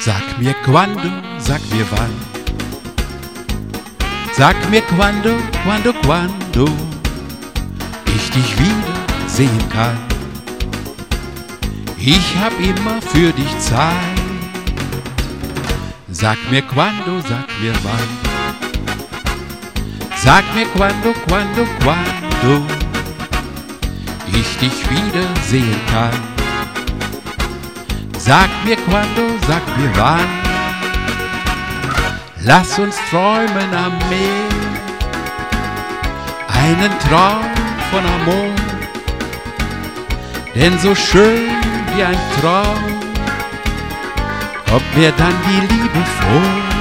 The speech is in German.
Sag mir quando, sag mir wann. Sag mir quando, quando ich dich wieder sehen kann. Ich hab immer für dich Zeit. Sag mir quando, sag mir wann. Sag mir quando ich dich wieder sehen kann. Sag mir quando, sag mir wann. Lass uns träumen am Meer, einen Traum von Amor. Denn so schön wie ein Traum kommt mir dann die Liebe vor.